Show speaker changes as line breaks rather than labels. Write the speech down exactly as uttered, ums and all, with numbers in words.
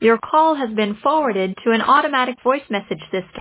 Your call has been forwarded to an automatic voice message system.